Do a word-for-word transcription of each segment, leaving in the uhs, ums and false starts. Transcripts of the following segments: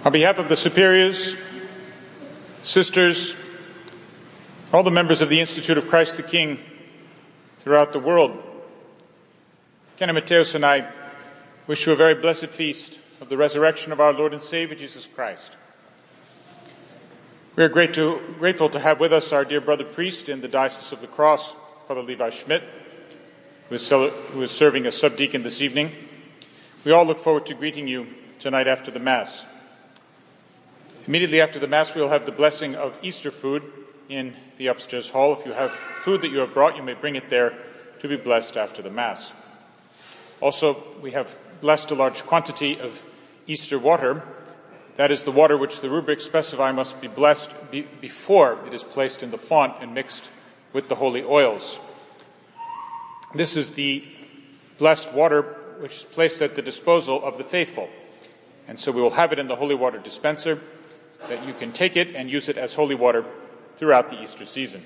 On behalf of the superiors, sisters, all the members of the Institute of Christ the King throughout the world, Canon Mateus and I wish you a very blessed feast of the resurrection of our Lord and Savior Jesus Christ. We are great to, grateful to have with us our dear brother priest in the Diocese of the Cross, Father Levi Schmidt, who is, who is serving as subdeacon this evening. We all look forward to greeting you tonight after the Mass. Immediately after the Mass, we will have the blessing of Easter food in the upstairs hall. If you have food that you have brought, you may bring it there to be blessed after the Mass. Also, we have blessed a large quantity of Easter water. That is the water which the rubrics specify must be blessed be- before it is placed in the font and mixed with the holy oils. This is the blessed water which is placed at the disposal of the faithful. And so we will have it in the holy water dispenser, that you can take it and use it as holy water throughout the Easter season.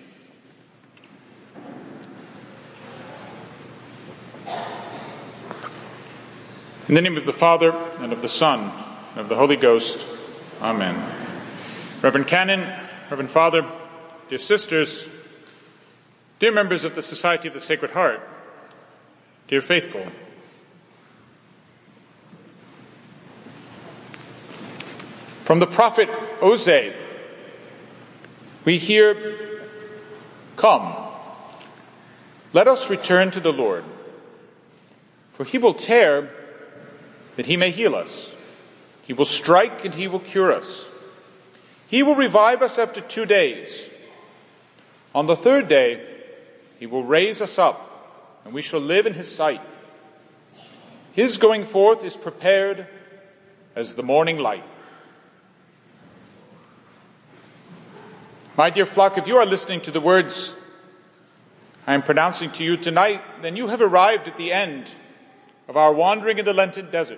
In the name of the Father, and of the Son, and of the Holy Ghost, Amen. Reverend Canon, Reverend Father, dear sisters, dear members of the Society of the Sacred Heart, dear faithful, from the prophet Osee, we hear, "Come, let us return to the Lord, for he will tear that he may heal us. He will strike and he will cure us. He will revive us after two days. On the third day, he will raise us up, and we shall live in his sight. His going forth is prepared as the morning light." My dear flock, if you are listening to the words I am pronouncing to you tonight, then you have arrived at the end of our wandering in the Lenten desert.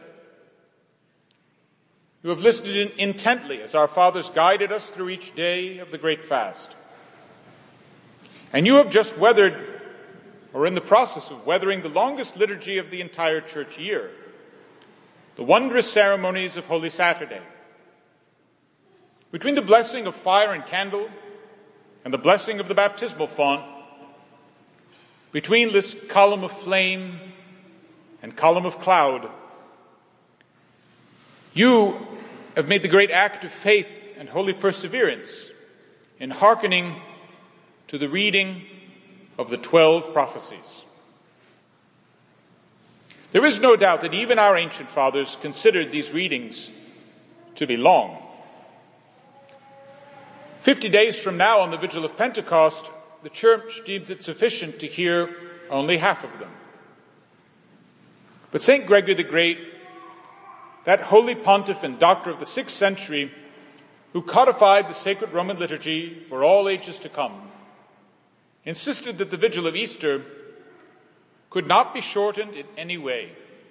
You have listened in intently as our fathers guided us through each day of the great fast. And you have just weathered, or in the process of weathering, the longest liturgy of the entire church year, the wondrous ceremonies of Holy Saturday. Between the blessing of fire and candle and the blessing of the baptismal font, between this column of flame and column of cloud, you have made the great act of faith and holy perseverance in hearkening to the reading of the twelve prophecies. There is no doubt that even our ancient fathers considered these readings to be long. Fifty days from now, on the Vigil of Pentecost, the Church deems it sufficient to hear only half of them. But Saint Gregory the Great, that holy pontiff and doctor of the sixth century, who codified the sacred Roman liturgy for all ages to come, insisted that the Vigil of Easter could not be shortened in any way.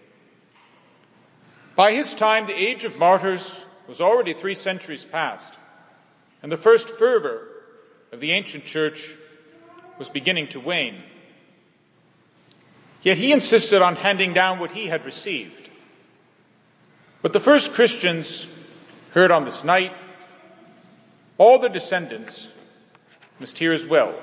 By his time, the age of martyrs was already three centuries past, and the first fervor of the ancient church was beginning to wane. Yet he insisted on handing down what he had received. What the first Christians heard on this night, all their descendants must hear as well.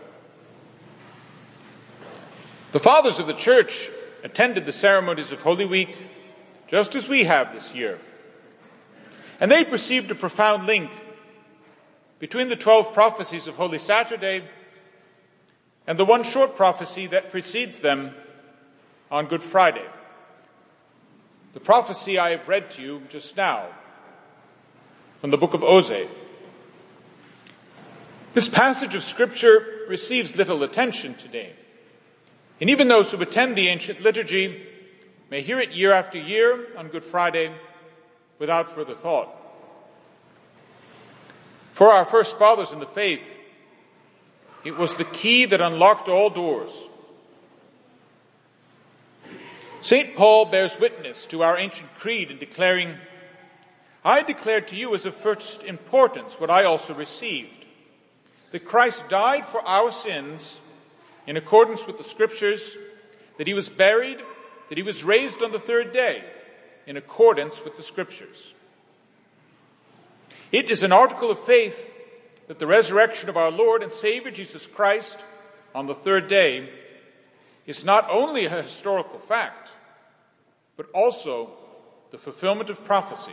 The fathers of the church attended the ceremonies of Holy Week just as we have this year, and they perceived a profound link between the twelve prophecies of Holy Saturday and the one short prophecy that precedes them on Good Friday. The prophecy I have read to you just now from the book of Osee. This passage of Scripture receives little attention today, and even those who attend the ancient liturgy may hear it year after year on Good Friday without further thought. For our first fathers in the faith, it was the key that unlocked all doors. Saint Paul bears witness to our ancient creed in declaring, "I declare to you as of first importance what I also received, that Christ died for our sins in accordance with the Scriptures, that he was buried, that he was raised on the third day in accordance with the Scriptures." It is an article of faith that the resurrection of our Lord and Savior Jesus Christ on the third day is not only a historical fact, but also the fulfillment of prophecy.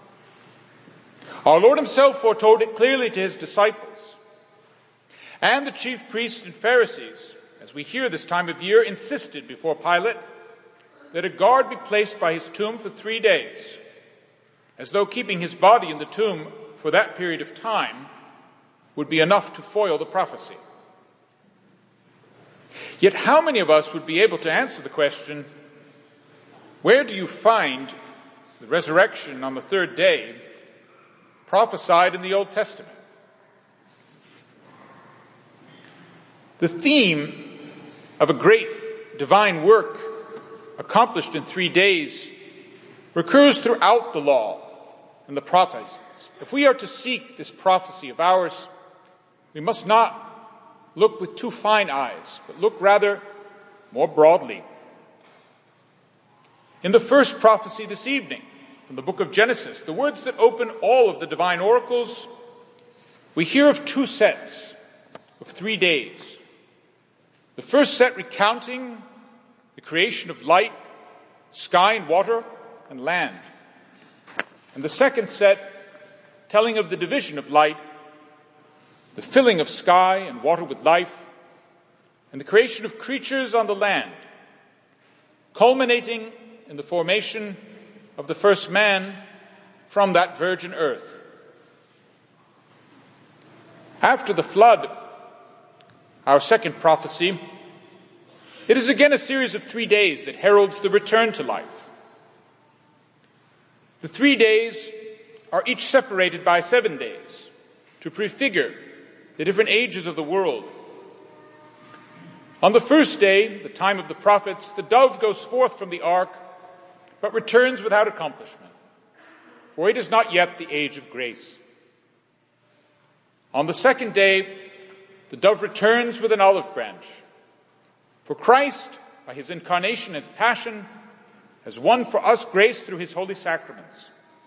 Our Lord himself foretold it clearly to his disciples, and the chief priests and Pharisees, as we hear this time of year, insisted before Pilate that a guard be placed by his tomb for three days, as though keeping his body in the tomb for that period of time would be enough to foil the prophecy. Yet how many of us would be able to answer the question, where do you find the resurrection on the third day prophesied in the Old Testament? The theme of a great divine work accomplished in three days recurs throughout the law and the prophets. If we are to seek this prophecy of ours, we must not look with too fine eyes, but look rather more broadly. In the first prophecy this evening, from the book of Genesis, the words that open all of the divine oracles, we hear of two sets of three days. The first set recounting the creation of light, sky and water, and land. And the second set telling of the division of light, the filling of sky and water with life, and the creation of creatures on the land, culminating in the formation of the first man from that virgin earth. After the flood, our second prophecy, it is again a series of three days that heralds the return to life. The three days are each separated by seven days to prefigure the different ages of the world. On the first day, the time of the prophets, the dove goes forth from the ark, but returns without accomplishment, for it is not yet the age of grace. On the second day, the dove returns with an olive branch, for Christ, by his incarnation and passion, has won for us grace through his holy sacraments.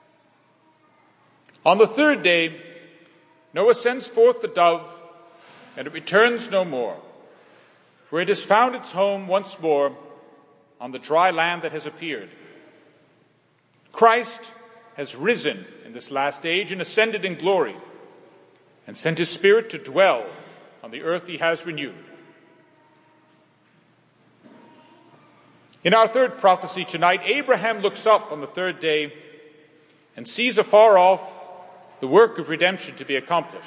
On the third day, Noah sends forth the dove, and it returns no more, for it has found its home once more on the dry land that has appeared. Christ has risen in this last age and ascended in glory, and sent his Spirit to dwell on the earth he has renewed. In our third prophecy tonight, Abraham looks up on the third day and sees afar off the work of redemption to be accomplished.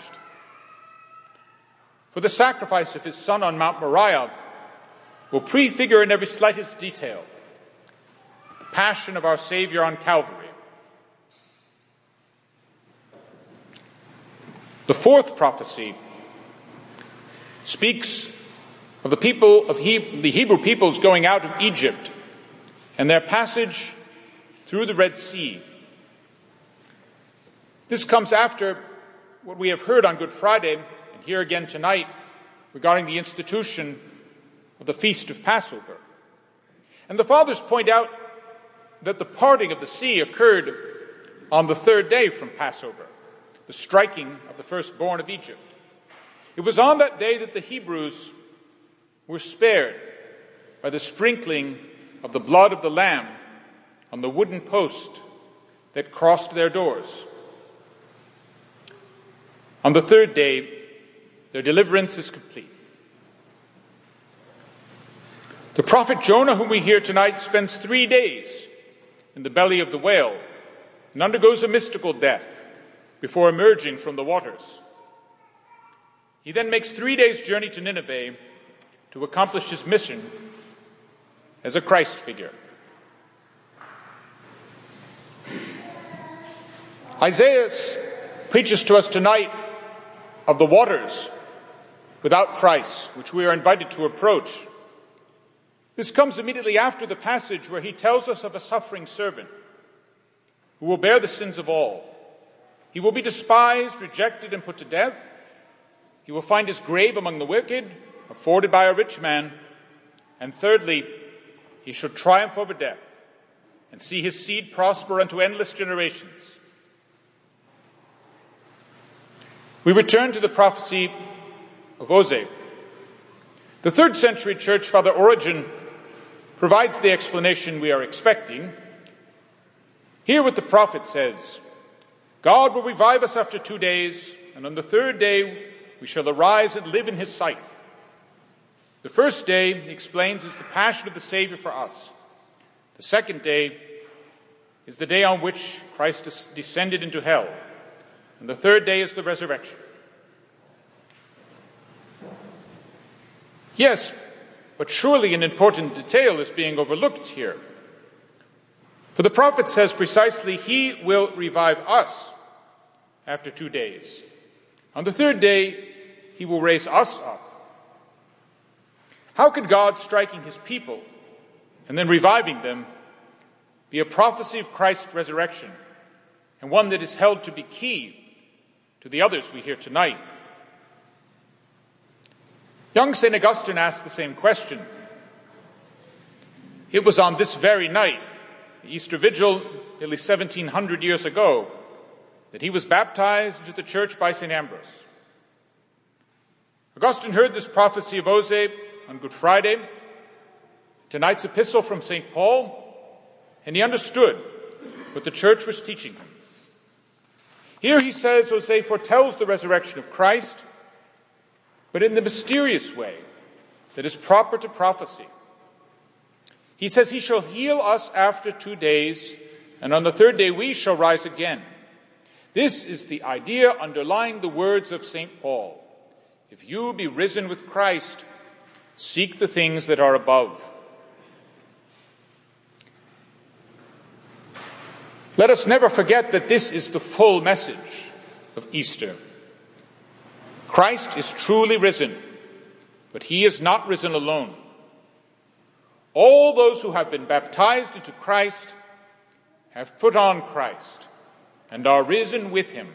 For the sacrifice of his son on Mount Moriah will prefigure in every slightest detail the passion of our Savior on Calvary. The fourth prophecy speaks of the people of he- the Hebrew peoples going out of Egypt and their passage through the Red Sea. This comes after what we have heard on Good Friday and here again tonight regarding the institution of the Feast of Passover. And the fathers point out that the parting of the sea occurred on the third day from Passover, the striking of the firstborn of Egypt. It was on that day that the Hebrews were spared by the sprinkling of the blood of the Lamb on the wooden post that crossed their doors. On the third day, their deliverance is complete. The prophet Jonah, whom we hear tonight, spends three days in the belly of the whale and undergoes a mystical death before emerging from the waters. He then makes three days' journey to Nineveh to accomplish his mission as a Christ figure. Isaiah preaches to us tonight of the waters without Christ, which we are invited to approach. This comes immediately after the passage where he tells us of a suffering servant who will bear the sins of all. He will be despised, rejected, and put to death. He will find his grave among the wicked, afforded by a rich man. And thirdly, he shall triumph over death and see his seed prosper unto endless generations. We return to the prophecy of Osee. The third century church father Origen provides the explanation we are expecting. Hear what the prophet says: God will revive us after two days, and on the third day we shall arise and live in his sight. The first day, he explains, is the passion of the Savior for us. The second day is the day on which Christ descended into hell. And the third day is the resurrection. Yes, but surely an important detail is being overlooked here. For the prophet says precisely, he will revive us after two days. On the third day, he will raise us up. How could God striking his people and then reviving them be a prophecy of Christ's resurrection, and one that is held to be key to the others we hear tonight? Young Saint Augustine asked the same question. It was on this very night, the Easter Vigil, nearly seventeen hundred years ago, that he was baptized into the church by Saint Ambrose. Augustine heard this prophecy of Osee on Good Friday, tonight's epistle from Saint Paul, and he understood what the church was teaching him. Here he says Osee foretells the resurrection of Christ, but in the mysterious way that is proper to prophecy. He says he shall heal us after two days, and on the third day we shall rise again. This is the idea underlying the words of Saint Paul. If you be risen with Christ, seek the things that are above. Let us never forget that this is the full message of Easter. Christ is truly risen, but he is not risen alone. All those who have been baptized into Christ have put on Christ and are risen with him.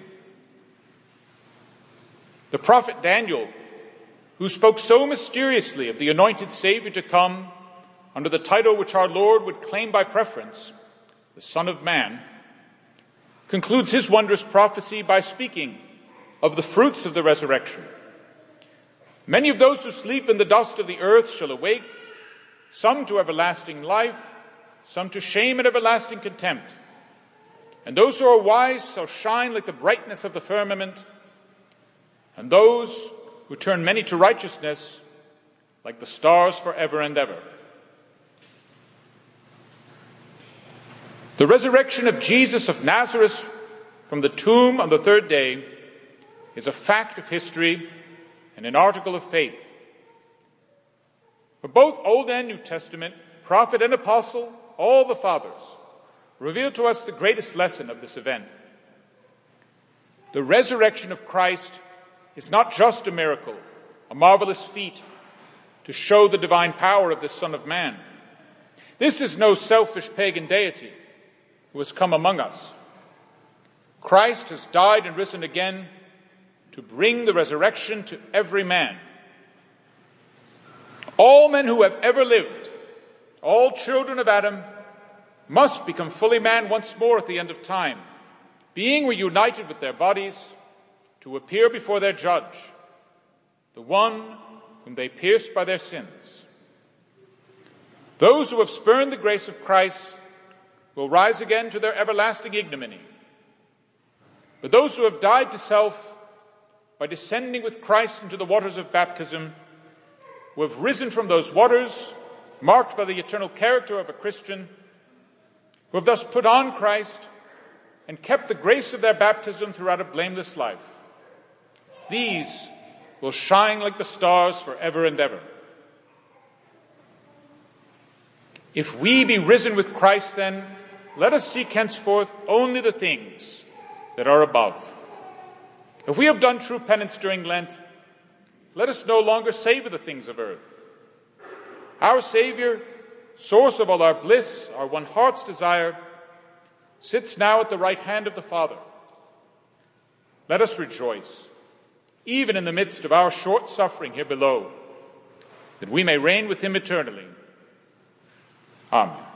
The prophet Daniel, who spoke so mysteriously of the anointed Savior to come under the title which our Lord would claim by preference, the Son of Man, concludes his wondrous prophecy by speaking of the fruits of the resurrection. Many of those who sleep in the dust of the earth shall awake, some to everlasting life, some to shame and everlasting contempt. And those who are wise shall shine like the brightness of the firmament, and those who turn many to righteousness like the stars forever and ever. The resurrection of Jesus of Nazareth from the tomb on the third day is a fact of history and an article of faith. For both Old and New Testament, prophet and apostle, all the fathers, reveal to us the greatest lesson of this event. The resurrection of Christ is not just a miracle, a marvelous feat to show the divine power of the Son of Man. This is no selfish pagan deity who has come among us. Christ has died and risen again to bring the resurrection to every man. All men who have ever lived, all children of Adam, must become fully man once more at the end of time, being reunited with their bodies to appear before their judge, the one whom they pierced by their sins. Those who have spurned the grace of Christ will rise again to their everlasting ignominy. But those who have died to self by descending with Christ into the waters of baptism, who have risen from those waters, marked by the eternal character of a Christian, who have thus put on Christ and kept the grace of their baptism throughout a blameless life, these will shine like the stars forever and ever. If we be risen with Christ, then, let us seek henceforth only the things that are above. If we have done true penance during Lent, let us no longer savor the things of earth. Our Savior, source of all our bliss, our one heart's desire, sits now at the right hand of the Father. Let us rejoice, even in the midst of our short suffering here below, that we may reign with him eternally. Amen.